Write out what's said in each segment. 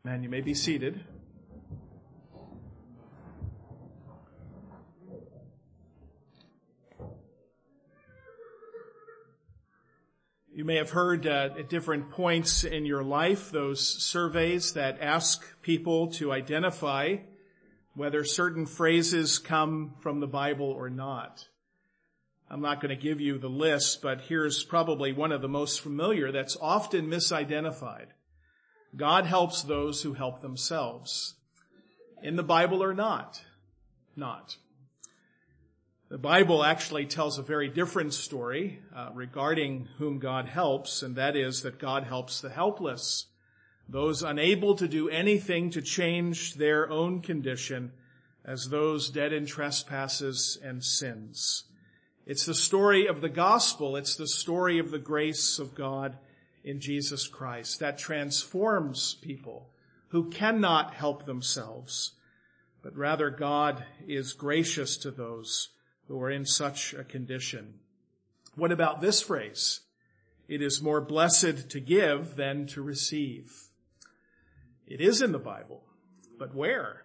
And you may be seated. You may have heard at different points in your life those surveys that ask people to identify whether certain phrases come from the Bible or not. I'm not going to give you the list, but here's probably one of the most familiar that's often misidentified. God helps those who help themselves. In the Bible or not? Not. The Bible actually tells a very different story regarding whom God helps, and that is that God helps the helpless, those unable to do anything to change their own condition as those dead in trespasses and sins. It's the story of the gospel. It's the story of the grace of God in Jesus Christ that transforms people who cannot help themselves, but rather God is gracious to those who are in such a condition. What about this phrase? It is more blessed to give than to receive. It is in the Bible, but where?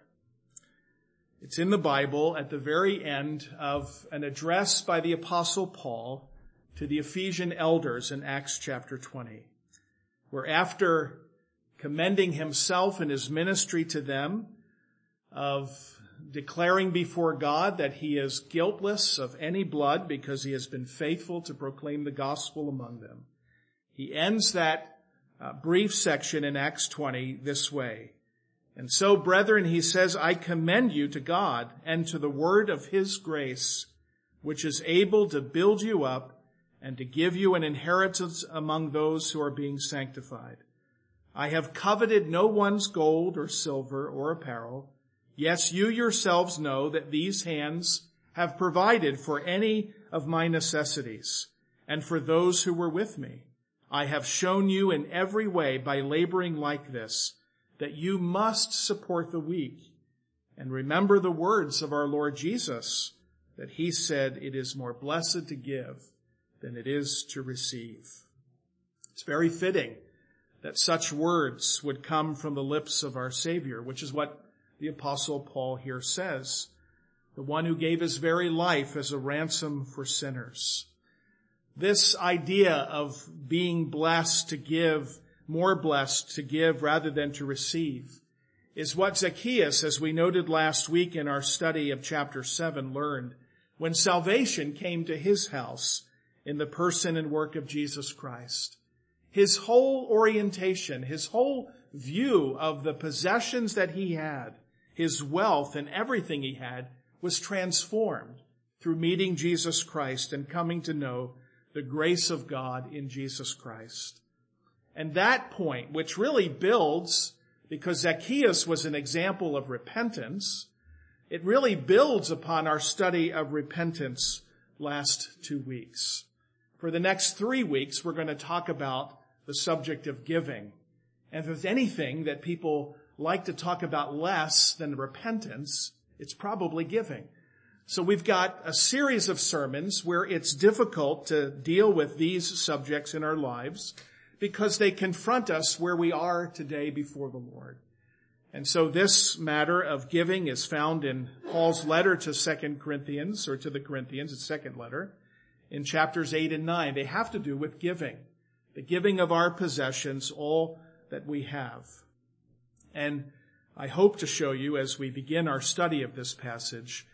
It's in the Bible at the very end of an address by the Apostle Paul to the Ephesian elders in Acts chapter 20, where after commending himself and his ministry to them, of declaring before God that he is guiltless of any blood because he has been faithful to proclaim the gospel among them, he ends that brief section in Acts 20 this way. And so, brethren, he says, I commend you to God and to the word of his grace, which is able to build you up and to give you an inheritance among those who are being sanctified. I have coveted no one's gold or silver or apparel. Yes, you yourselves know that these hands have provided for any of my necessities and for those who were with me. I have shown you in every way by laboring like this that you must support the weak. And remember the words of our Lord Jesus, that he said, it is more blessed to give than it is to receive. It's very fitting that such words would come from the lips of our Savior, which is what the Apostle Paul here says, the one who gave his very life as a ransom for sinners. This idea of being blessed to give, more blessed to give rather than to receive, is what Zacchaeus, as we noted last week in our study of chapter 7, learned when salvation came to his house in the person and work of Jesus Christ. His whole orientation, his whole view of the possessions that he had, his wealth and everything he had, was transformed through meeting Jesus Christ and coming to know the grace of God in Jesus Christ. And that point, which really builds, because Zacchaeus was an example of repentance, it really builds upon our study of repentance last 2 weeks. For the next 3 weeks, we're going to talk about the subject of giving. And if there's anything that people like to talk about less than repentance, it's probably giving. So we've got a series of sermons where it's difficult to deal with these subjects in our lives because they confront us where we are today before the Lord. And so this matter of giving is found in Paul's letter to 2 Corinthians, or to the Corinthians, its second letter, in chapters 8 and 9. They have to do with giving, the giving of our possessions, all that we have. And I hope to show you as we begin our study of this passage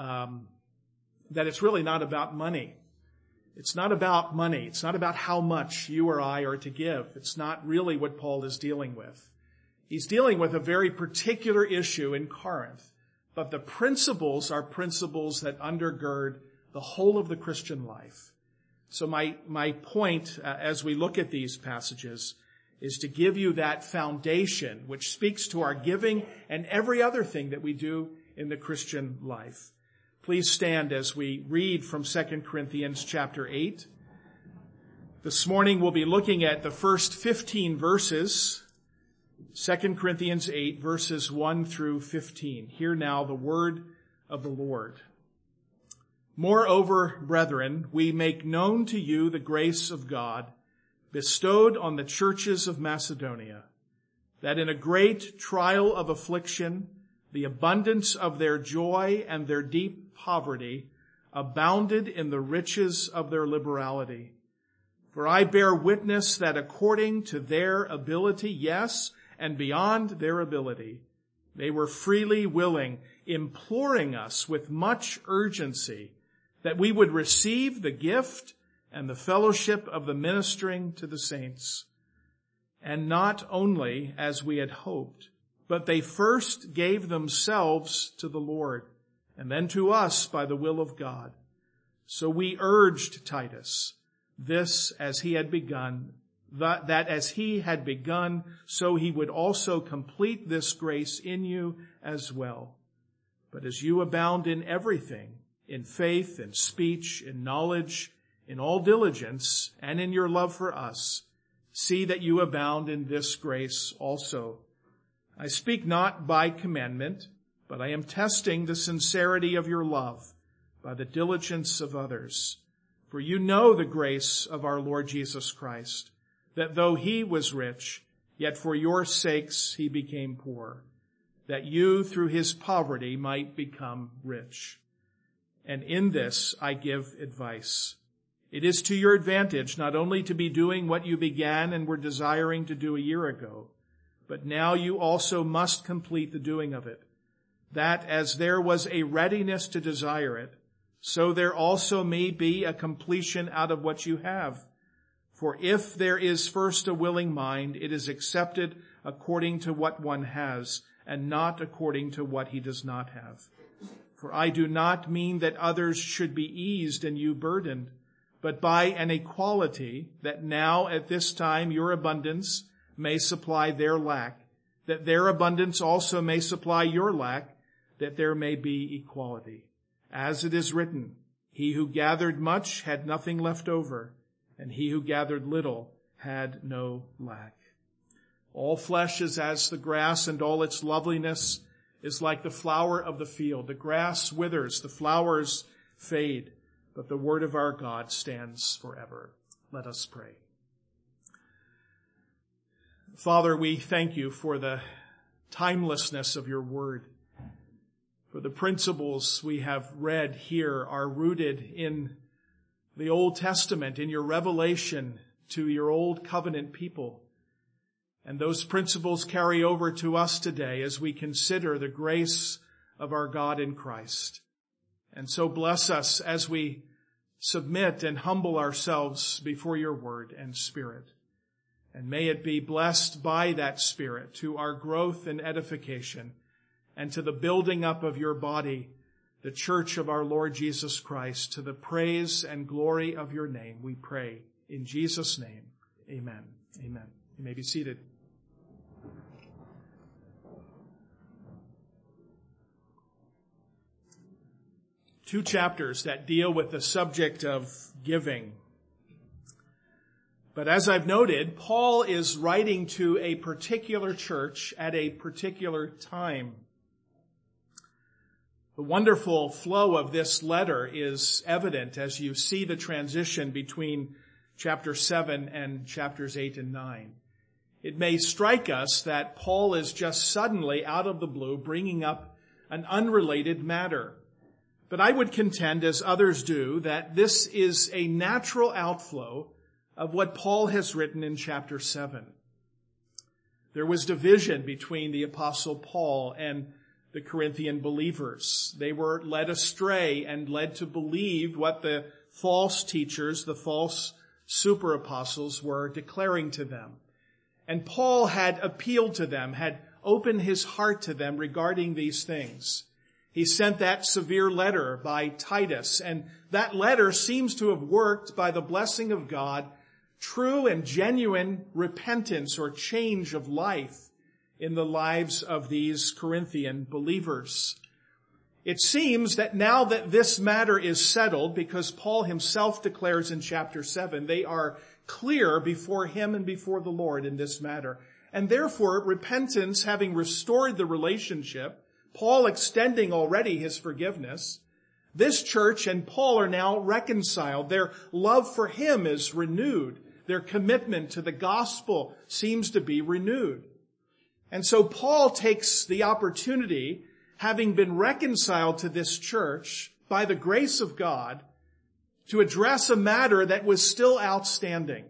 that it's really not about money. It's not about money. It's not about how much you or I are to give. It's not really what Paul is dealing with. He's dealing with a very particular issue in Corinth, but the principles are principles that undergird the whole of the Christian life. So my point as we look at these passages is to give you that foundation which speaks to our giving and every other thing that we do in the Christian life. Please stand as we read from 2 Corinthians chapter 8. This morning we'll be looking at the first 15 verses, 2 Corinthians 8, verses 1 through 15. Hear now the word of the Lord. Moreover, brethren, we make known to you the grace of God bestowed on the churches of Macedonia. that in a great trial of affliction, the abundance of their joy and their deep poverty abounded in the riches of their liberality. For I bear witness that according to their ability, yes, and beyond their ability, they were freely willing, imploring us with much urgency that we would receive the gift and the fellowship of the ministering to the saints. And not only as we had hoped, but they first gave themselves to the Lord, and then to us by the will of God. So we urged Titus, this as he had begun, that as he had begun, so he would also complete this grace in you as well. But as you abound in everything, in faith, in speech, in knowledge, in all diligence, and in your love for us, see that you abound in this grace also. I speak not by commandment, but I am testing the sincerity of your love by the diligence of others. For you know the grace of our Lord Jesus Christ, that though he was rich, yet for your sakes he became poor, that you through his poverty might become rich. And in this I give advice. It is to your advantage not only to be doing what you began and were desiring to do a year ago, but now you also must complete the doing of it, that as there was a readiness to desire it, so there also may be a completion out of what you have. For if there is first a willing mind, it is accepted according to what one has, and not according to what he does not have. For I do not mean that others should be eased and you burdened, but by an equality, that now at this time your abundance may supply their lack, that their abundance also may supply your lack, that there may be equality. As it is written, he who gathered much had nothing left over, and he who gathered little had no lack. All flesh is as the grass, and all its loveliness is like the flower of the field. The grass withers, the flowers fade, but the word of our God stands forever. Let us pray. Father, we thank you for the timelessness of your word. For the principles we have read here are rooted in the Old Testament, in your revelation to your old covenant people. And those principles carry over to us today as we consider the grace of our God in Christ. And so bless us as we submit and humble ourselves before your word and spirit. And may it be blessed by that spirit to our growth and edification and to the building up of your body, the church of our Lord Jesus Christ, to the praise and glory of your name, we pray. In Jesus' name, amen. Amen. You may be seated. Two chapters that deal with the subject of giving. But as I've noted, Paul is writing to a particular church at a particular time. The wonderful flow of this letter is evident as you see the transition between chapter 7 and chapters 8 and 9. It may strike us that Paul is just suddenly, out of the blue, bringing up an unrelated matter. But I would contend, as others do, that this is a natural outflow of what Paul has written in chapter 7. There was division between the Apostle Paul and the Corinthian believers. They were led astray and led to believe what the false teachers, the false super apostles, were declaring to them. And Paul had appealed to them, had opened his heart to them regarding these things. He sent that severe letter by Titus, and that letter seems to have worked by the blessing of God, true and genuine repentance or change of life in the lives of these Corinthian believers. It seems that now that this matter is settled, because Paul himself declares in chapter 7, they are clear before him and before the Lord in this matter. And therefore, repentance having restored the relationship, Paul extending already his forgiveness, this church and Paul are now reconciled. Their love for him is renewed. Their commitment to the gospel seems to be renewed. And so Paul takes the opportunity, having been reconciled to this church by the grace of God, to address a matter that was still outstanding.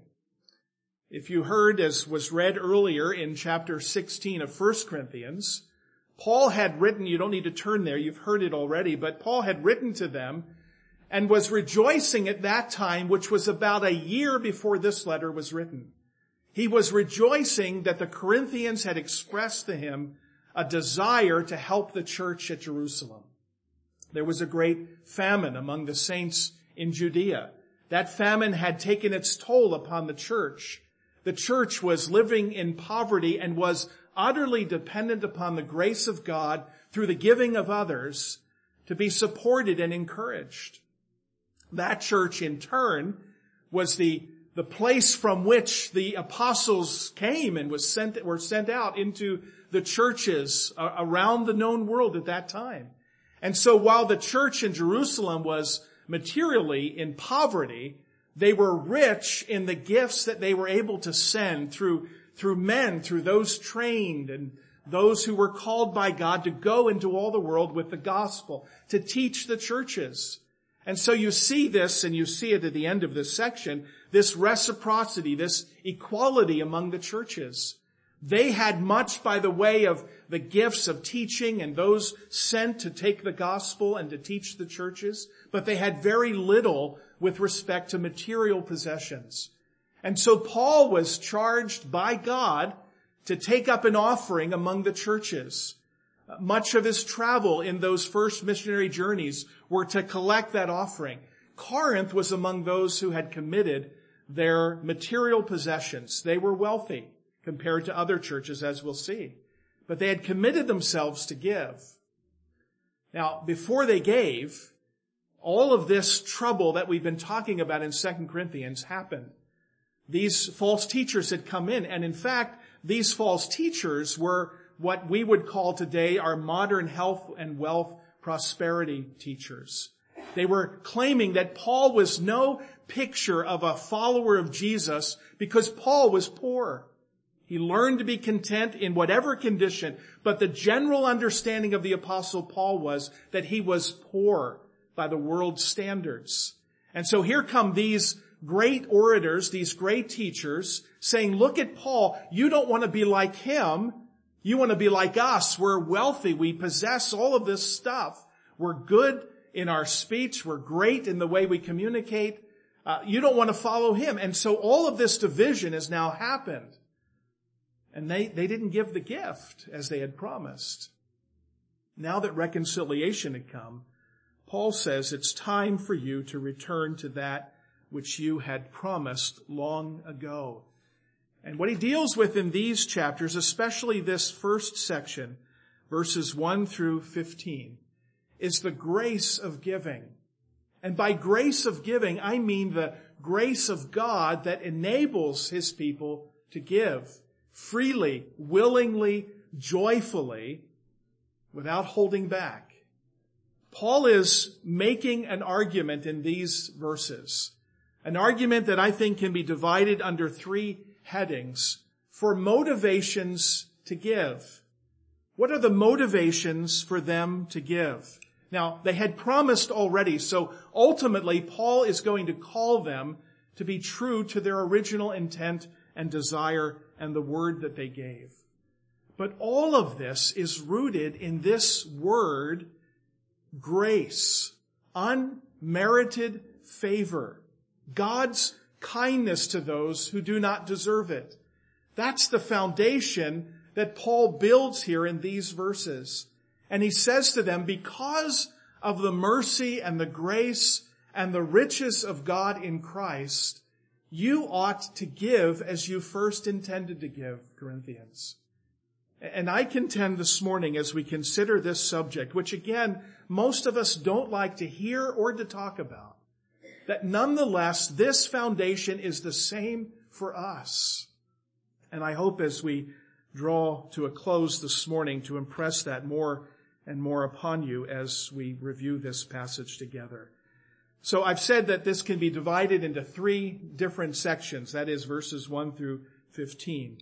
If you heard, as was read earlier in chapter 16 of 1 Corinthians, Paul had written, you don't need to turn there, you've heard it already, but Paul had written to them and was rejoicing at that time, which was about a year before this letter was written. He was rejoicing that the Corinthians had expressed to him a desire to help the church at Jerusalem. There was a great famine among the saints in Judea. That famine had taken its toll upon the church. The church was living in poverty and was utterly dependent upon the grace of God through the giving of others to be supported and encouraged. That church, in turn, was the place from which the apostles came and were sent out into the churches around the known world at that time. And so while the church in Jerusalem was materially in poverty, they were rich in the gifts that they were able to send through men, through those trained and those who were called by God to go into all the world with the gospel, to teach the churches. And so you see this, and you see it at the end of this section, this reciprocity, this equality among the churches. They had much by the way of the gifts of teaching and those sent to take the gospel and to teach the churches, but they had very little with respect to material possessions. And so Paul was charged by God to take up an offering among the churches. Much of his travel in those first missionary journeys were to collect that offering. Corinth was among those who had committed their material possessions. They were wealthy compared to other churches, as we'll see. But they had committed themselves to give. Now, before they gave, all of this trouble that we've been talking about in 2 Corinthians happened. These false teachers had come in, and in fact, these false teachers were what we would call today our modern health and wealth prosperity teachers. They were claiming that Paul was no picture of a follower of Jesus because Paul was poor. He learned to be content in whatever condition, but the general understanding of the Apostle Paul was that he was poor by the world's standards. And so here come these great orators, these great teachers, saying, look at Paul, you don't want to be like him. You want to be like us. We're wealthy. We possess all of this stuff. We're good in our speech. We're great in the way we communicate. You don't want to follow him. And so all of this division has now happened. And they didn't give the gift as they had promised. Now that reconciliation had come, Paul says it's time for you to return to that which you had promised long ago. And what he deals with in these chapters, especially this first section, verses 1 through 15, is the grace of giving. And by grace of giving, I mean the grace of God that enables his people to give freely, willingly, joyfully, without holding back. Paul is making an argument in these verses, an argument that I think can be divided under three headings for motivations to give. What are the motivations for them to give? Now, they had promised already, so ultimately Paul is going to call them to be true to their original intent and desire and the word that they gave. But all of this is rooted in this word, grace, unmerited favor, God's kindness to those who do not deserve it. That's the foundation that Paul builds here in these verses. And he says to them, because of the mercy and the grace and the riches of God in Christ, you ought to give as you first intended to give, Corinthians. And I contend this morning as we consider this subject, which again, most of us don't like to hear or to talk about, that nonetheless, this foundation is the same for us. And I hope as we draw to a close this morning to impress that more and more upon you as we review this passage together. So I've said that this can be divided into three different sections, that is verses 1 through 15.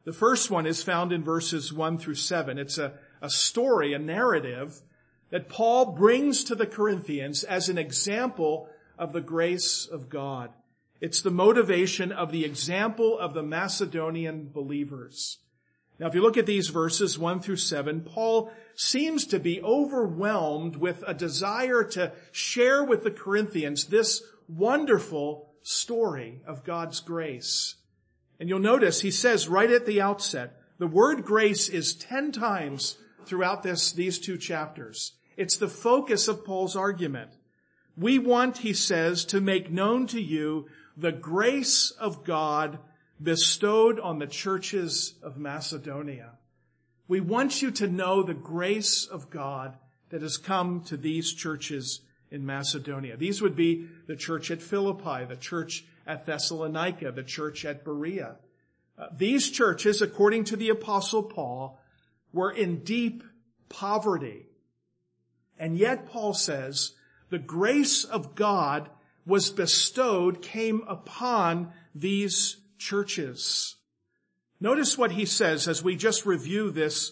The first one is found in verses 1 through 7. It's a story, a narrative that Paul brings to the Corinthians as an example of the grace of God. It's the motivation of the example of the Macedonian believers. Now, if you look at these verses 1 through 7, Paul seems to be overwhelmed with a desire to share with the Corinthians this wonderful story of God's grace. And you'll notice he says right at the outset, the word grace is 10 times throughout these 2 chapters. It's the focus of Paul's argument. We want, he says, to make known to you the grace of God bestowed on the churches of Macedonia. We want you to know the grace of God that has come to these churches in Macedonia. These would be the church at Philippi, the church at Thessalonica, the church at Berea. These churches, according to the Apostle Paul, were in deep poverty. And yet Paul says the grace of God was bestowed, came upon these churches. Notice what he says as we just review this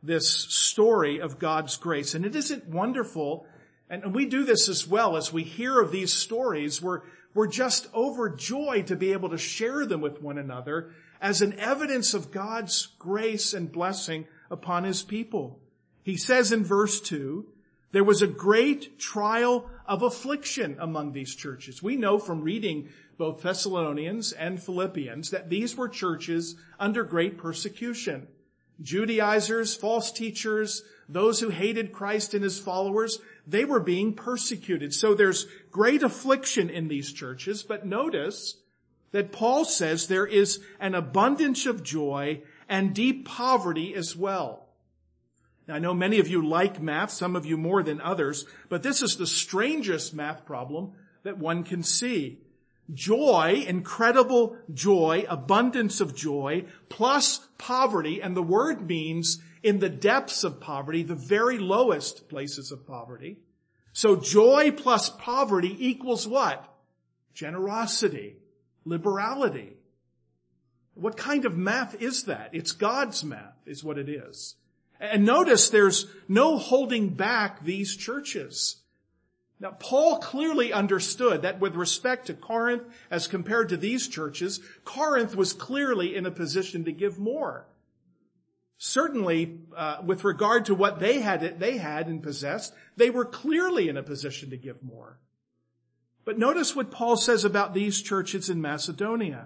story of God's grace. And it isn't wonderful, and we do this as well as we hear of these stories. We're just overjoyed to be able to share them with one another as an evidence of God's grace and blessing upon his people. He says in verse 2, there was a great trial of affliction among these churches. We know from reading both Thessalonians and Philippians that these were churches under great persecution. Judaizers, false teachers, those who hated Christ and his followers, they were being persecuted. So there's great affliction in these churches, but notice that Paul says there is an abundance of joy and deep poverty as well. Now, I know many of you like math, some of you more than others, but this is the strangest math problem that one can see. Joy, incredible joy, abundance of joy, plus poverty, and the word means in the depths of poverty, the very lowest places of poverty. So joy plus poverty equals what? Generosity, liberality. What kind of math is that? It's God's math, is what it is. And notice there's no holding back these churches. Now, Paul clearly understood that with respect to Corinth as compared to these churches, Corinth was clearly in a position to give more. Certainly, with regard to what they had and possessed, they were clearly in a position to give more. But notice what Paul says about these churches in Macedonia.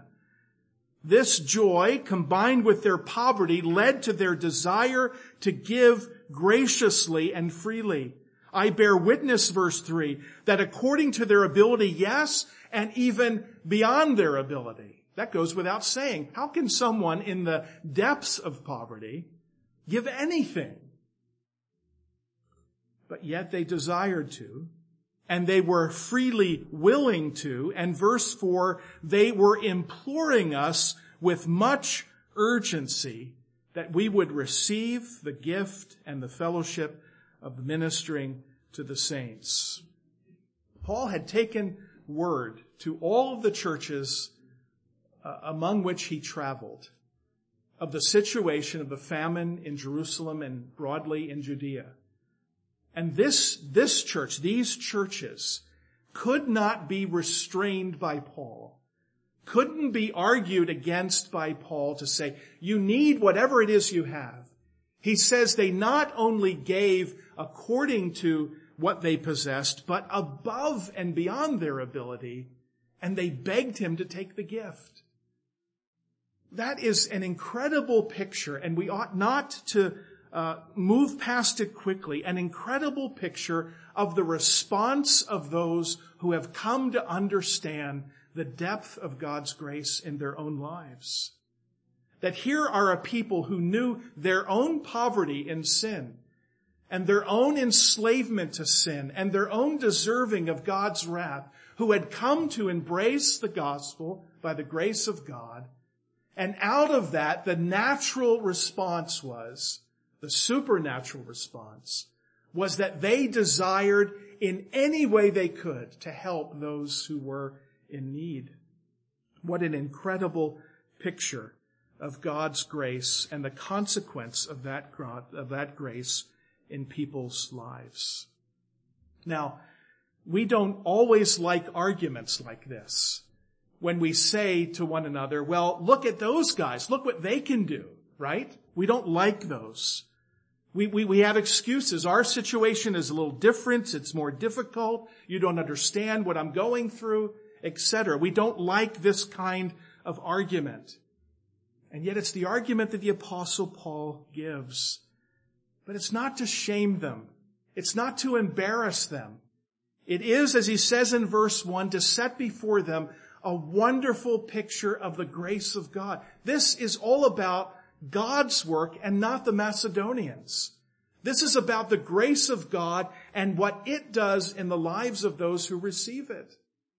This joy, combined with their poverty, led to their desire to give graciously and freely. I bear witness, verse 3, that according to their ability, yes, and even beyond their ability. That goes without saying. How can someone in the depths of poverty give anything? But yet they desired to, and they were freely willing to. And verse 4, they were imploring us with much urgency that we would receive the gift and the fellowship of ministering to the saints. Paul had taken word to all of the churches among which he traveled of the situation of the famine in Jerusalem and broadly in Judea. And this church, these churches, could not be restrained by Paul, couldn't be argued against by Paul to say, you need whatever it is you have. He says they not only gave according to what they possessed, but above and beyond their ability, and they begged him to take the gift. That is an incredible picture, and we ought not to move past it quickly. An incredible picture of the response of those who have come to understand the depth of God's grace in their own lives. That here are a people who knew their own poverty in sin and their own enslavement to sin and their own deserving of God's wrath, who had come to embrace the gospel by the grace of God. And out of that, the natural response was, the supernatural response was that they desired in any way they could to help those who were in need. What an incredible picture of God's grace and the consequence of that grace in people's lives. Now, we don't always like arguments like this when we say to one another, well, look at those guys. Look what they can do, right? We don't like those. We have excuses. Our situation is a little different. It's more difficult. You don't understand what I'm going through, etc. We don't like this kind of argument. And yet it's the argument that the Apostle Paul gives. But it's not to shame them. It's not to embarrass them. It is, as he says in verse 1, to set before them a wonderful picture of the grace of God. This is all about God's work and not the Macedonians. This is about the grace of God and what it does in the lives of those who receive it.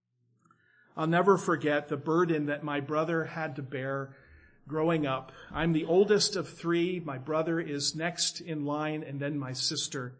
I'll never forget the burden that my brother had to bear growing up. I'm the oldest of three. My brother is next in line, and then my sister.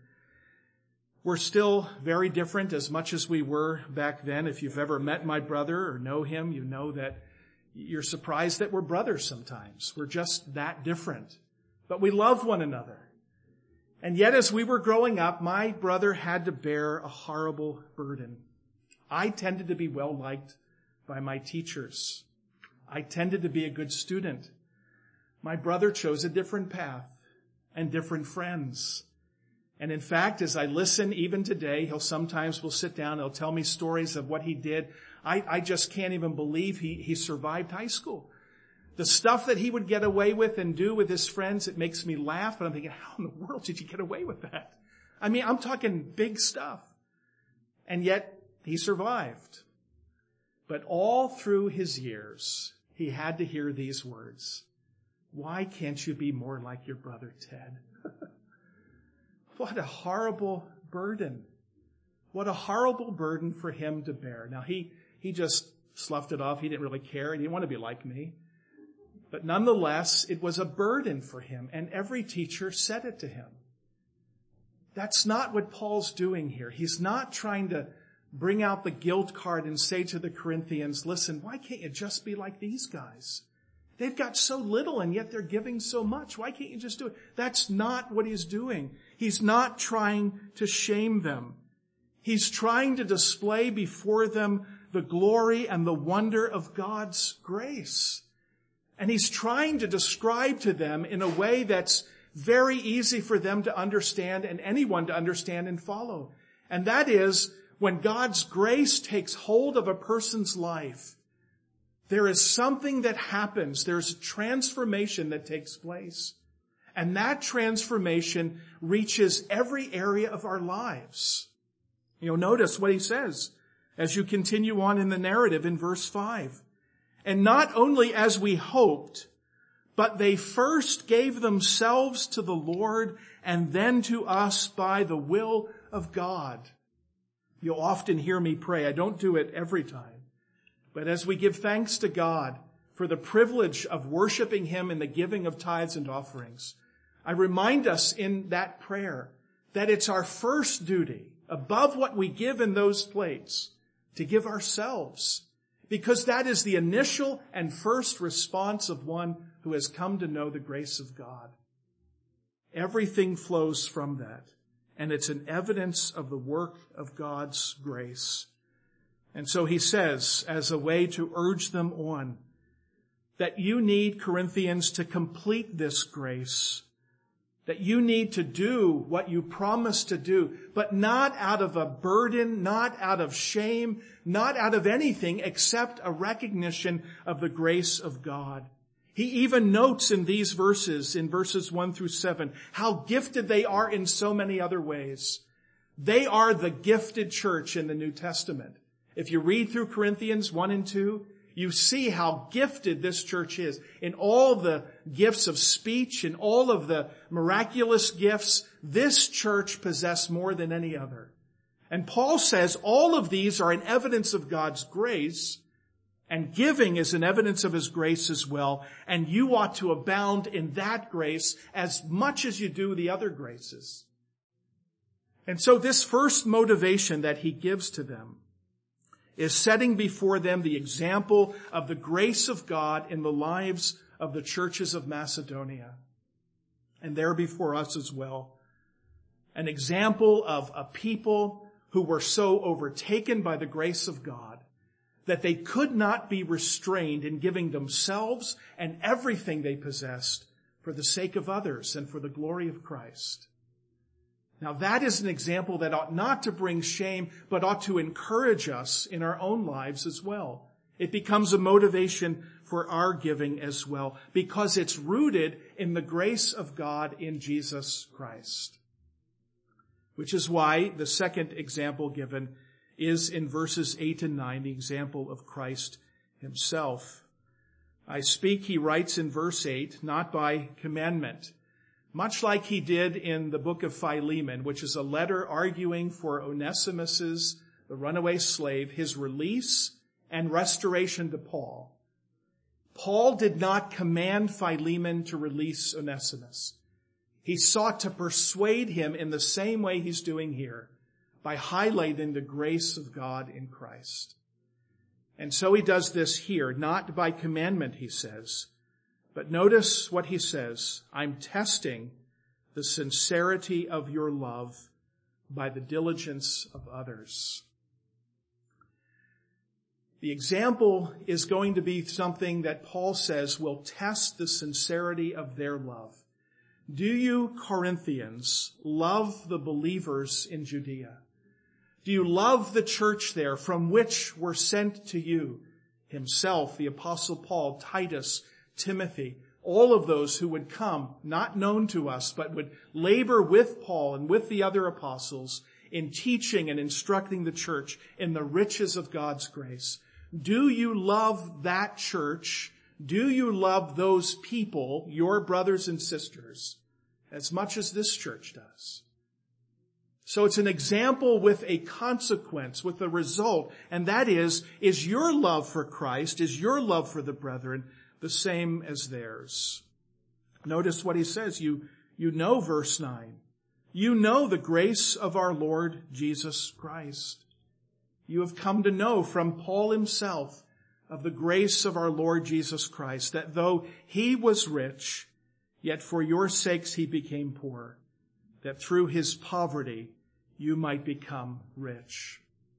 We're still very different as much as we were back then. If you've ever met my brother or know him, you know that you're surprised that we're brothers sometimes. We're just that different. But we love one another. And yet as we were growing up, my brother had to bear a horrible burden. I tended to be well liked by my teachers. I tended to be a good student. My brother chose a different path and different friends. And in fact, as I listen even today, will sit down, he'll tell me stories of what he did. I just can't even believe he survived high school. The stuff that he would get away with and do with his friends, it makes me laugh. But I'm thinking, how in the world did you get away with that? I mean, I'm talking big stuff. And yet he survived. But all through his years, he had to hear these words. Why can't you be more like your brother Ted? What a horrible burden. What a horrible burden for him to bear. Now, he just sloughed it off. He didn't really care. He didn't want to be like me. But nonetheless, it was a burden for him, and every teacher said it to him. That's not what Paul's doing here. He's not trying to bring out the guilt card and say to the Corinthians, listen, why can't you just be like these guys? They've got so little and yet they're giving so much. Why can't you just do it? That's not what he's doing. He's not trying to shame them. He's trying to display before them the glory and the wonder of God's grace. And he's trying to describe to them in a way that's very easy for them to understand and anyone to understand and follow. And that is, when God's grace takes hold of a person's life, there is something that happens. There's a transformation that takes place. And that transformation reaches every area of our lives. You'll notice what he says as you continue on in the narrative in verse 5. And not only as we hoped, but they first gave themselves to the Lord and then to us by the will of God. You'll often hear me pray. I don't do it every time. But as we give thanks to God for the privilege of worshiping him in the giving of tithes and offerings, I remind us in that prayer that it's our first duty, above what we give in those plates, to give ourselves. Because that is the initial and first response of one who has come to know the grace of God. Everything flows from that. And it's an evidence of the work of God's grace. And so he says, as a way to urge them on, that you need, Corinthians, to complete this grace. That you need to do what you promised to do, but not out of a burden, not out of shame, not out of anything except a recognition of the grace of God. He even notes in these verses, in verses 1 through 7, how gifted they are in so many other ways. They are the gifted church in the New Testament. If you read through Corinthians 1 and 2, you see how gifted this church is in all the gifts of speech and all of the miraculous gifts. This church possessed more than any other. And Paul says all of these are an evidence of God's grace, and giving is an evidence of his grace as well. And you ought to abound in that grace as much as you do the other graces. And so this first motivation that he gives to them is setting before them the example of the grace of God in the lives of the churches of Macedonia, and there before us as well. An example of a people who were so overtaken by the grace of God that they could not be restrained in giving themselves and everything they possessed for the sake of others and for the glory of Christ. Now that is an example that ought not to bring shame, but ought to encourage us in our own lives as well. It becomes a motivation for our giving as well, because it's rooted in the grace of God in Jesus Christ. Which is why the second example given is in verses 8 and 9, the example of Christ himself. I speak, he writes in verse 8, not by commandment, much like he did in the book of Philemon, which is a letter arguing for Onesimus's, the runaway slave, his release and restoration to Paul. Paul did not command Philemon to release Onesimus. He sought to persuade him in the same way he's doing here, by highlighting the grace of God in Christ. And so he does this here, not by commandment, he says. But notice what he says, I'm testing the sincerity of your love by the diligence of others. The example is going to be something that Paul says will test the sincerity of their love. Do you, Corinthians, love the believers in Judea? Do you love the church there from which were sent to you himself, the Apostle Paul, Titus, Timothy, all of those who would come, not known to us, but would labor with Paul and with the other apostles in teaching and instructing the church in the riches of God's grace? Do you love that church? Do you love those people, your brothers and sisters, as much as this church does? So it's an example with a consequence, with a result, and that is your love for Christ, is your love for the brethren the same as theirs? Notice what he says. You know verse 9. You know the grace of our Lord Jesus Christ. You have come to know from Paul himself of the grace of our Lord Jesus Christ, that though he was rich, yet for your sakes he became poor, that through his poverty you might become rich.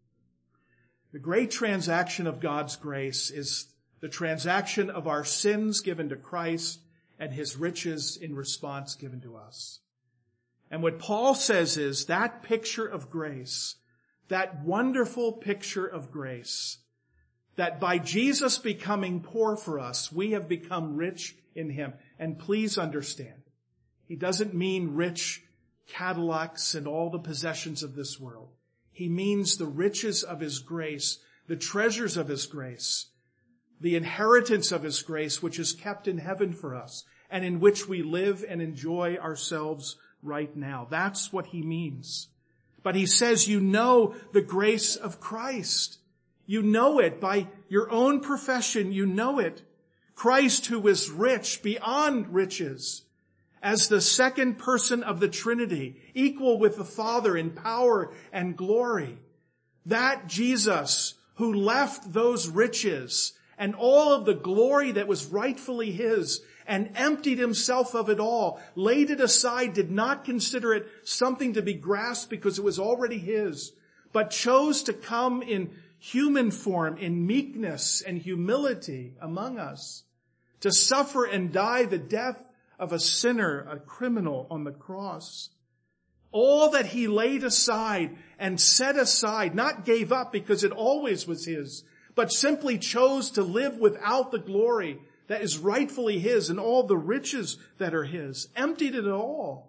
The great transaction of God's grace is the transaction of our sins given to Christ and his riches in response given to us. And what Paul says is that picture of grace, that wonderful picture of grace, that by Jesus becoming poor for us, we have become rich in him. And please understand, he doesn't mean rich Cadillacs and all the possessions of this world. He means the riches of his grace, the treasures of his grace, the inheritance of his grace, which is kept in heaven for us and in which we live and enjoy ourselves right now. That's what he means. But he says, you know the grace of Christ. You know it by your own profession. You know it. Christ, who is rich beyond riches, as the second person of the Trinity, equal with the Father in power and glory. That Jesus, who left those riches and all of the glory that was rightfully his and emptied himself of it all, laid it aside, did not consider it something to be grasped because it was already his, but chose to come in human form, in meekness and humility among us, to suffer and die the death of a sinner, a criminal on the cross. All that he laid aside and set aside, not gave up because it always was his, but simply chose to live without the glory that is rightfully his and all the riches that are his, emptied it all,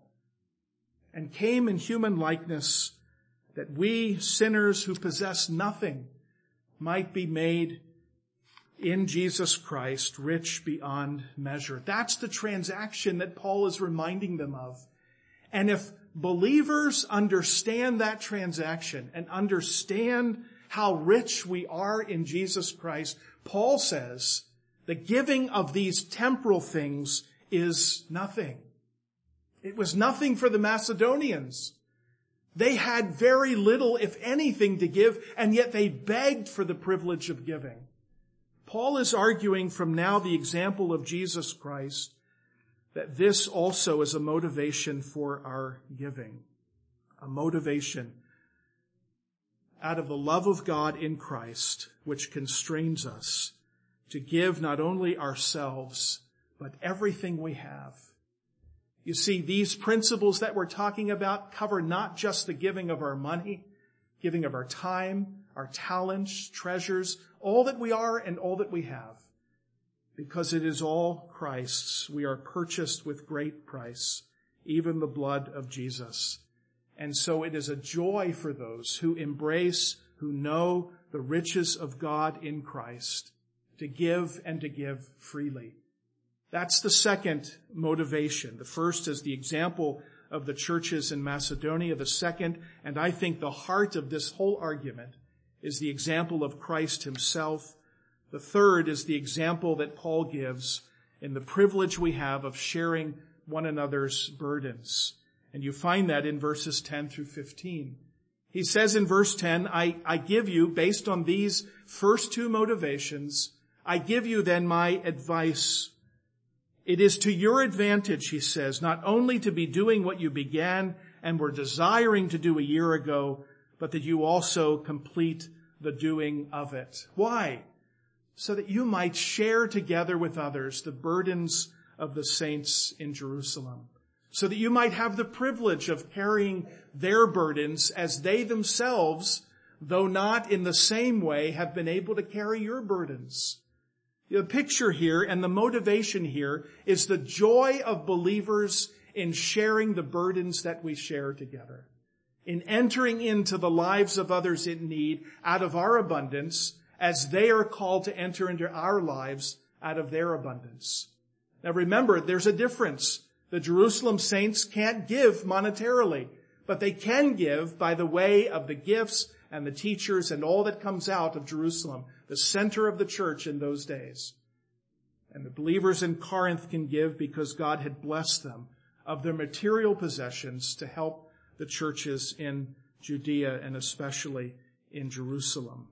and came in human likeness that we sinners who possess nothing might be made in Jesus Christ rich beyond measure. That's the transaction that Paul is reminding them of. And if believers understand that transaction and understand how rich we are in Jesus Christ, Paul says the giving of these temporal things is nothing. It was nothing for the Macedonians. They had very little, if anything, to give, and yet they begged for the privilege of giving. Paul is arguing from now the example of Jesus Christ that this also is a motivation for our giving. A motivation out of the love of God in Christ, which constrains us to give not only ourselves, but everything we have. You see, these principles that we're talking about cover not just the giving of our money, giving of our time, our talents, treasures, all that we are and all that we have. Because it is all Christ's. We are purchased with great price, even the blood of Jesus. And so it is a joy for those who embrace, who know the riches of God in Christ, to give and to give freely. That's the second motivation. The first is the example of the churches in Macedonia. The second, and I think the heart of this whole argument, is the example of Christ himself. The third is the example that Paul gives in the privilege we have of sharing one another's burdens. And you find that in verses 10 through 15. He says in verse 10, I give you, based on these first two motivations, I give you then my advice. It is to your advantage, he says, not only to be doing what you began and were desiring to do a year ago, but that you also complete the doing of it. Why? So that you might share together with others the burdens of the saints in Jerusalem. So that you might have the privilege of carrying their burdens as they themselves, though not in the same way, have been able to carry your burdens. The picture here and the motivation here is the joy of believers in sharing the burdens that we share together, in entering into the lives of others in need out of our abundance, as they are called to enter into our lives out of their abundance. Now remember, there's a difference. The Jerusalem saints can't give monetarily, but they can give by the way of the gifts and the teachers and all that comes out of Jerusalem, the center of the church in those days. And the believers in Corinth can give because God had blessed them of their material possessions to help the churches in Judea and especially in Jerusalem.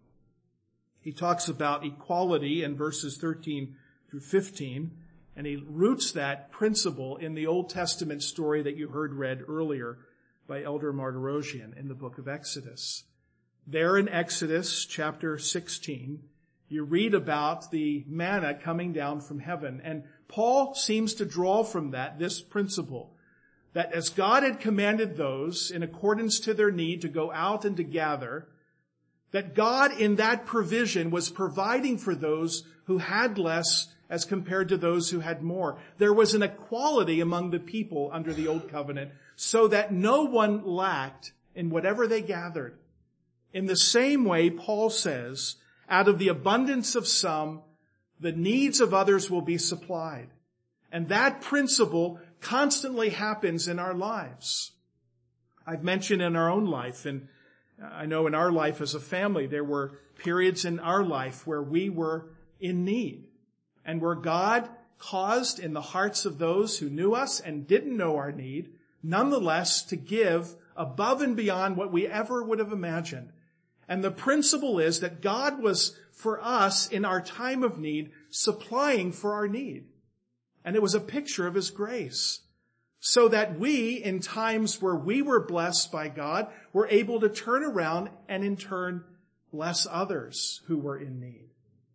He talks about equality in verses 13 through 15, and he roots that principle in the Old Testament story that you heard read earlier by Elder Martirosian in the book of Exodus. There in Exodus chapter 16, you read about the manna coming down from heaven, and Paul seems to draw from that this principle, that as God had commanded those in accordance to their need to go out and to gather, that God in that provision was providing for those who had less as compared to those who had more. There was an equality among the people under the old covenant so that no one lacked in whatever they gathered. In the same way, Paul says, out of the abundance of some, the needs of others will be supplied. And that principle constantly happens in our lives. I've mentioned in our own life, and I know in our life as a family, there were periods in our life where we were in need and where God caused in the hearts of those who knew us and didn't know our need, nonetheless to give above and beyond what we ever would have imagined. And the principle is that God was, for us, in our time of need, supplying for our need. And it was a picture of his grace. So that we, in times where we were blessed by God, were able to turn around and in turn bless others who were in need.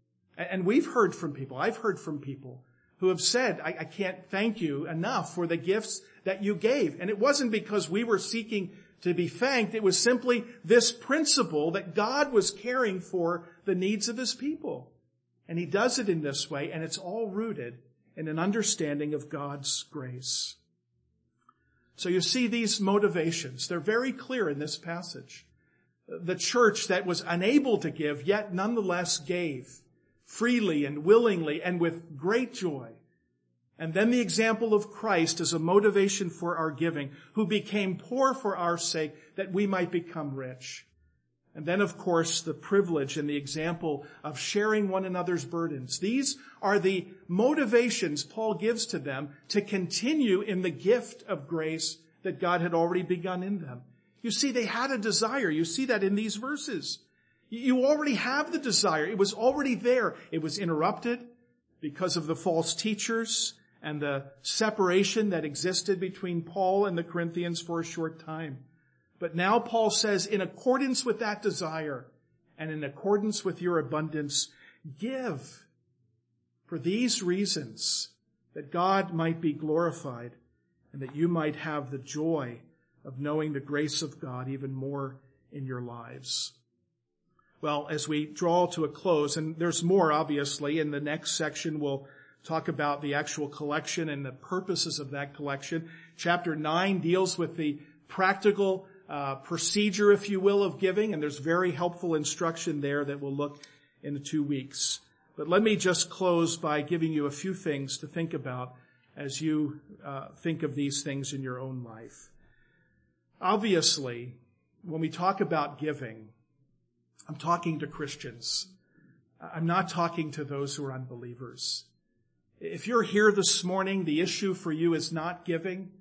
And we've heard from people, I've heard from people who have said, I can't thank you enough for the gifts that you gave. And it wasn't because we were seeking to be thanked. It was simply this principle that God was caring for the needs of his people. And he does it in this way, and it's all rooted in an understanding of God's grace. So you see these motivations. They're very clear in this passage. The church that was unable to give, yet nonetheless gave freely and willingly and with great joy. And then the example of Christ as a motivation for our giving, who became poor for our sake that we might become rich. And then, of course, the privilege and the example of sharing one another's burdens. These are the motivations Paul gives to them to continue in the gift of grace that God had already begun in them. You see, they had a desire. You see that in these verses. You already have the desire. It was already there. It was interrupted because of the false teachers and the separation that existed between Paul and the Corinthians for a short time. But now Paul says, in accordance with that desire and in accordance with your abundance, give for these reasons, that God might be glorified and that you might have the joy of knowing the grace of God even more in your lives. Well, as we draw to a close, and there's more obviously, in the next section we'll talk about the actual collection and the purposes of that collection. Chapter 9 deals with the practical procedure, if you will, of giving, and there's very helpful instruction there that we'll look in 2 weeks. But let me just close by giving you a few things to think about as you think of these things in your own life. Obviously, when we talk about giving, I'm talking to Christians. I'm not talking to those who are unbelievers. If you're here this morning, the issue for you is not giving.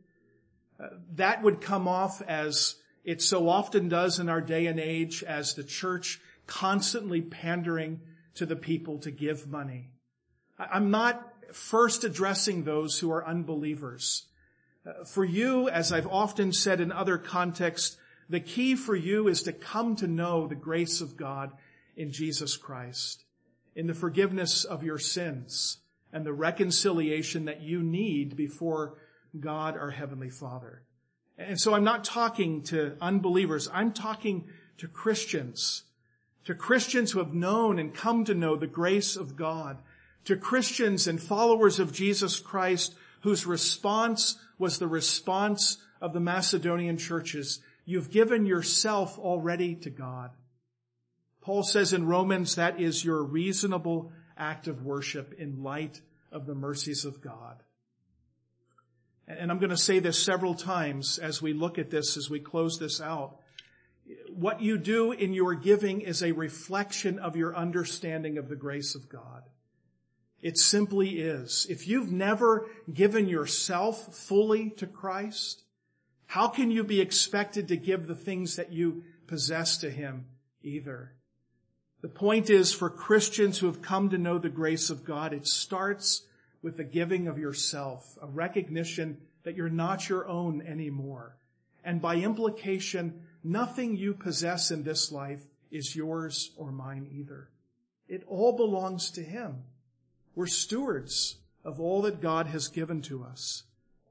That would come off, as it so often does in our day and age, as the church constantly pandering to the people to give money. I'm not first addressing those who are unbelievers. For you, as I've often said in other contexts, the key for you is to come to know the grace of God in Jesus Christ, in the forgiveness of your sins and the reconciliation that you need before God, our Heavenly Father. And so I'm not talking to unbelievers. I'm talking to Christians who have known and come to know the grace of God, to Christians and followers of Jesus Christ whose response was the response of the Macedonian churches. You've given yourself already to God. Paul says in Romans that is your reasonable act of worship in light of the mercies of God. And I'm going to say this several times as we look at this, as we close this out. What you do in your giving is a reflection of your understanding of the grace of God. It simply is. If you've never given yourself fully to Christ, how can you be expected to give the things that you possess to Him either? The point is, for Christians who have come to know the grace of God, it starts with the giving of yourself, a recognition that you're not your own anymore. And by implication, nothing you possess in this life is yours or mine either. It all belongs to Him. We're stewards of all that God has given to us.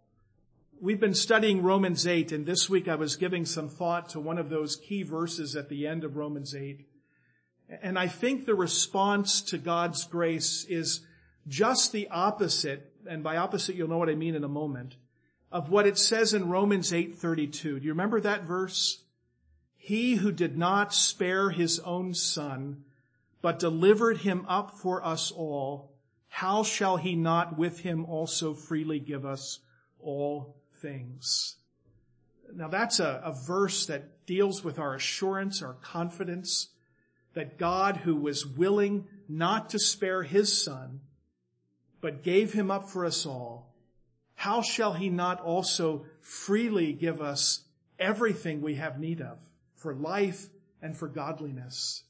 We've been studying Romans 8, and this week I was giving some thought to one of those key verses at the end of Romans 8. And I think the response to God's grace is just the opposite, and by opposite you'll know what I mean in a moment, of what it says in Romans 8:32. Do you remember that verse? He who did not spare His own Son, but delivered Him up for us all, how shall He not with Him also freely give us all things? Now that's a verse that deals with our assurance, our confidence, that God, who was willing not to spare His Son, but gave Him up for us all, how shall He not also freely give us everything we have need of for life and for godliness?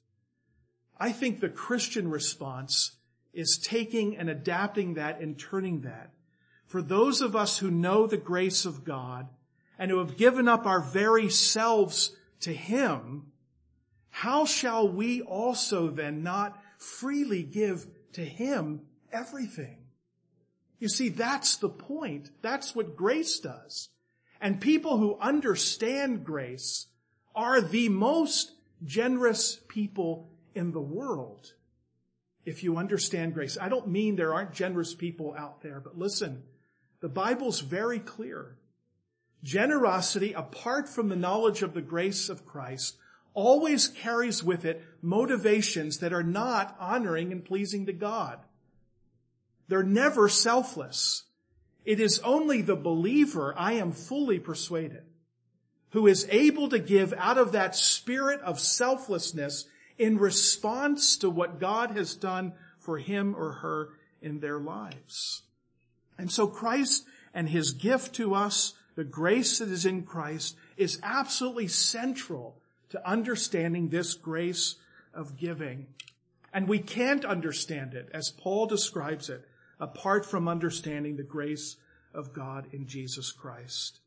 I think the Christian response is taking and adapting that and turning that. For those of us who know the grace of God and who have given up our very selves to Him, how shall we also then not freely give to Him everything? You see, that's the point. That's what grace does. And people who understand grace are the most generous people in the world. If you understand grace. I don't mean there aren't generous people out there, but listen, the Bible's very clear. Generosity, apart from the knowledge of the grace of Christ, always carries with it motivations that are not honoring and pleasing to God. They're never selfless. It is only the believer, I am fully persuaded, who is able to give out of that spirit of selflessness in response to what God has done for him or her in their lives. And so Christ and His gift to us, the grace that is in Christ, is absolutely central to understanding this grace of giving. And we can't understand it, as Paul describes it, apart from understanding the grace of God in Jesus Christ.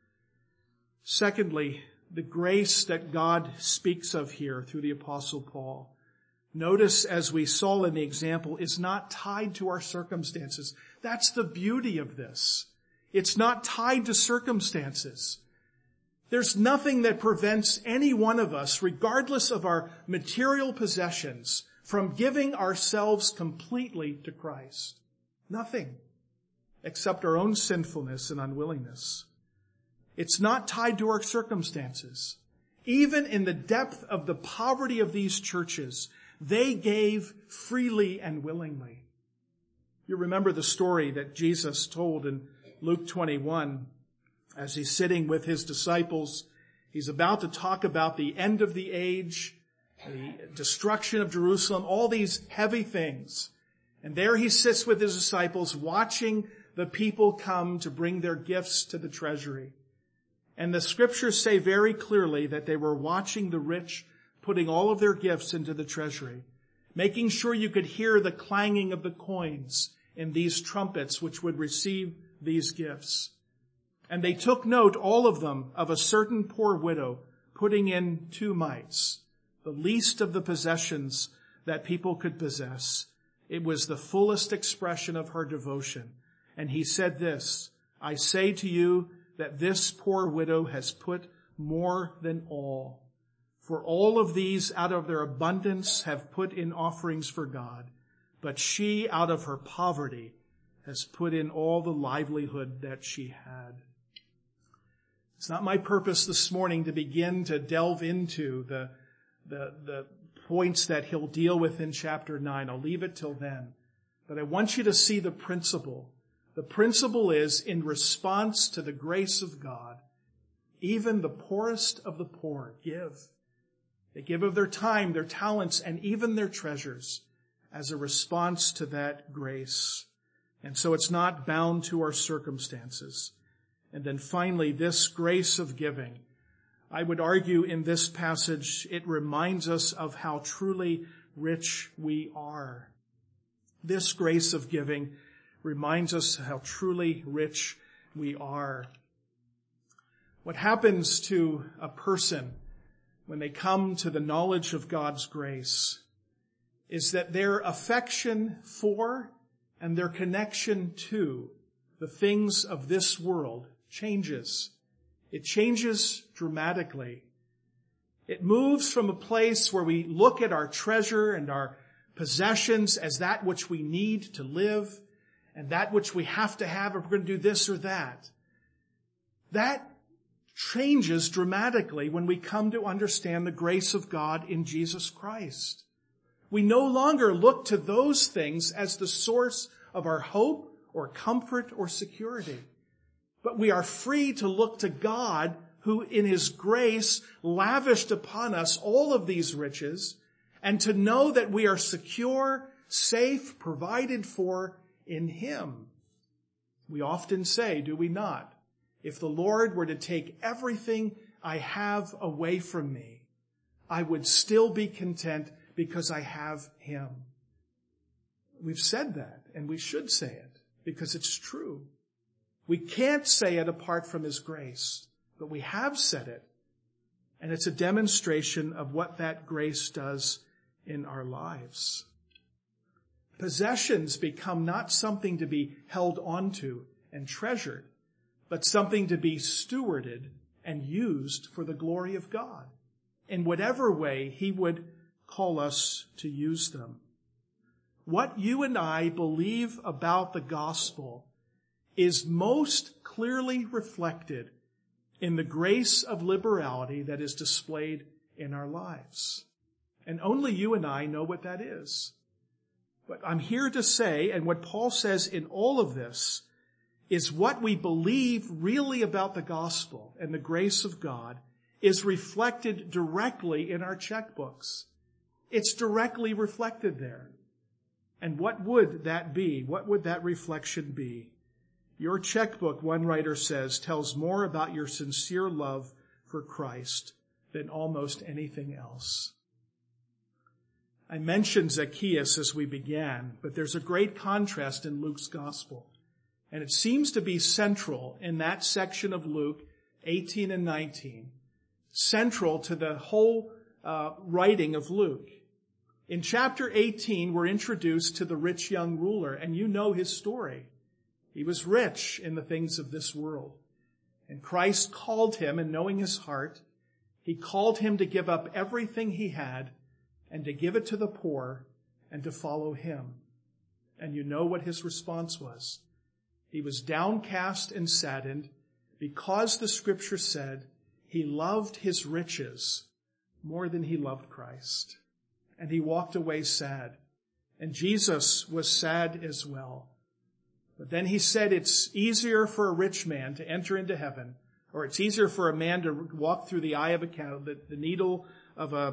Secondly, the grace that God speaks of here through the Apostle Paul, notice, as we saw in the example, is not tied to our circumstances. That's the beauty of this. It's not tied to circumstances. There's nothing that prevents any one of us, regardless of our material possessions, from giving ourselves completely to Christ. Nothing, except our own sinfulness and unwillingness. It's not tied to our circumstances. Even in the depth of the poverty of these churches, they gave freely and willingly. You remember the story that Jesus told in Luke 21 as he's sitting with his disciples. He's about to talk about the end of the age, the destruction of Jerusalem, all these heavy things. And there he sits with his disciples watching the people come to bring their gifts to the treasury. And the scriptures say very clearly that they were watching the rich putting all of their gifts into the treasury, making sure you could hear the clanging of the coins in these trumpets which would receive these gifts. And they took note, all of them, of a certain poor widow putting in 2 mites, the least of the possessions that people could possess. It was the fullest expression of her devotion. And he said this, "I say to you that this poor widow has put more than all. For all of these out of their abundance have put in offerings for God, but she out of her poverty has put in all the livelihood that she had." It's not my purpose this morning to begin to delve into the points that he'll deal with in chapter 9. I'll leave it till then. But I want you to see the principle. The principle is, in response to the grace of God, even the poorest of the poor give. They give of their time, their talents, and even their treasures as a response to that grace. And so it's not bound to our circumstances. And then finally, this grace of giving. I would argue in this passage, it reminds us of how truly rich we are. This grace of giving reminds us how truly rich we are. What happens to a person when they come to the knowledge of God's grace is that their affection for and their connection to the things of this world changes. It changes dramatically. It moves from a place where we look at our treasure and our possessions as that which we need to live and that which we have to have if we're going to do this or that. That changes dramatically when we come to understand the grace of God in Jesus Christ. We no longer look to those things as the source of our hope or comfort or security. But we are free to look to God, who in his grace lavished upon us all of these riches, and to know that we are secure, safe, provided for in him. We often say, do we not, if the Lord were to take everything I have away from me, I would still be content because I have him. We've said that, and we should say it, because it's true. We can't say it apart from his grace, but we have said it, and it's a demonstration of what that grace does in our lives. Possessions become not something to be held onto and treasured, but something to be stewarded and used for the glory of God in whatever way he would call us to use them. What you and I believe about the gospel is most clearly reflected in the grace of liberality that is displayed in our lives. And only you and I know what that is. But I'm here to say, and what Paul says in all of this, is what we believe really about the gospel and the grace of God is reflected directly in our checkbooks. It's directly reflected there. And what would that be? What would that reflection be? Your checkbook, one writer says, tells more about your sincere love for Christ than almost anything else. I mentioned Zacchaeus as we began, but there's a great contrast in Luke's gospel. And it seems to be central in that section of Luke 18 and 19, central to the whole writing of Luke. In chapter 18, we're introduced to the rich young ruler, and you know his story. He was rich in the things of this world. And Christ called him, and knowing his heart, he called him to give up everything he had and to give it to the poor and to follow him. And you know what his response was. He was downcast and saddened because the scripture said he loved his riches more than he loved Christ. And he walked away sad. And Jesus was sad as well. But then he said it's easier for a rich man to enter into heaven, or it's easier for a man to walk through the eye of a camel, the needle of a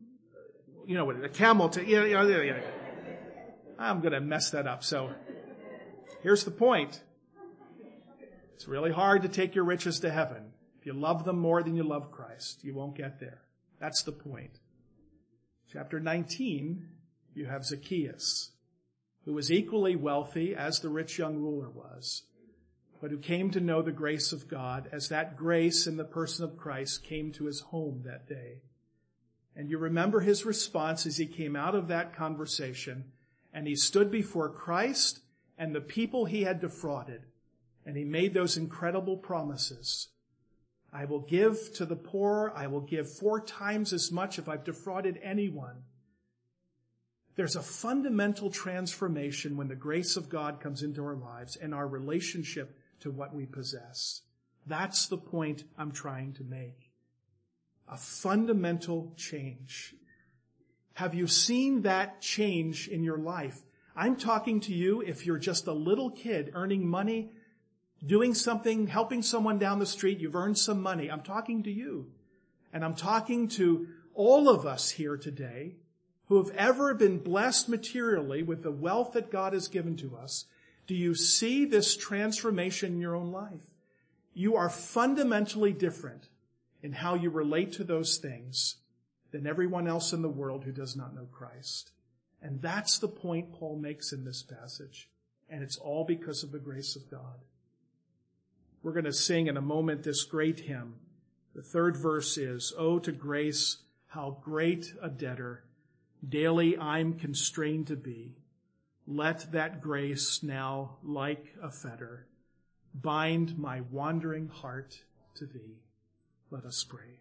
camel to, I'm going to mess that up. So here's the point. It's really hard to take your riches to heaven. If you love them more than you love Christ, you won't get there. That's the point. Chapter 19, you have Zacchaeus, who was equally wealthy as the rich young ruler was, but who came to know the grace of God as that grace in the person of Christ came to his home that day. And you remember his response as he came out of that conversation, and he stood before Christ and the people he had defrauded, and he made those incredible promises. I will give to the poor. I will give 4 times as much if I've defrauded anyone. There's a fundamental transformation when the grace of God comes into our lives and our relationship to what we possess. That's the point I'm trying to make. A fundamental change. Have you seen that change in your life? I'm talking to you if you're just a little kid earning money, doing something, helping someone down the street, you've earned some money. I'm talking to you. And I'm talking to all of us here today who have ever been blessed materially with the wealth that God has given to us. Do you see this transformation in your own life? You are fundamentally different in how you relate to those things than everyone else in the world who does not know Christ. And that's the point Paul makes in this passage. And it's all because of the grace of God. We're going to sing in a moment this great hymn. The 3rd verse is, "Oh, to grace, how great a debtor daily I'm constrained to be. Let that grace now, like a fetter, bind my wandering heart to thee." Let us pray.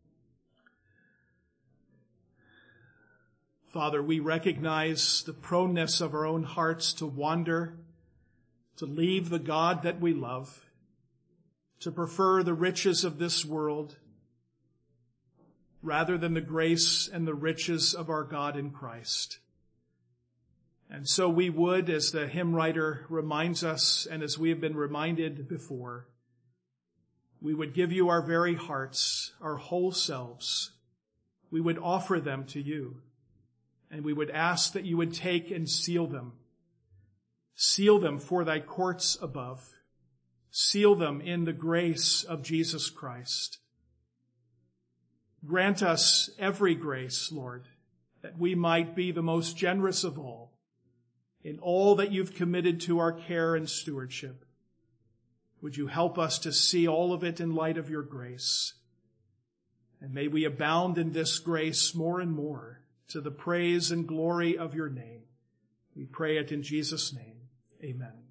Father, we recognize the proneness of our own hearts to wander, to leave the God that we love, to prefer the riches of this world rather than the grace and the riches of our God in Christ. And so we would, as the hymn writer reminds us, and as we have been reminded before, we would give you our very hearts, our whole selves. We would offer them to you, and we would ask that you would take and seal them. Seal them for thy courts above. Seal them in the grace of Jesus Christ. Grant us every grace, Lord, that we might be the most generous of all in all that you've committed to our care and stewardship. Would you help us to see all of it in light of your grace? And may we abound in this grace more and more to the praise and glory of your name. We pray it in Jesus' name. Amen.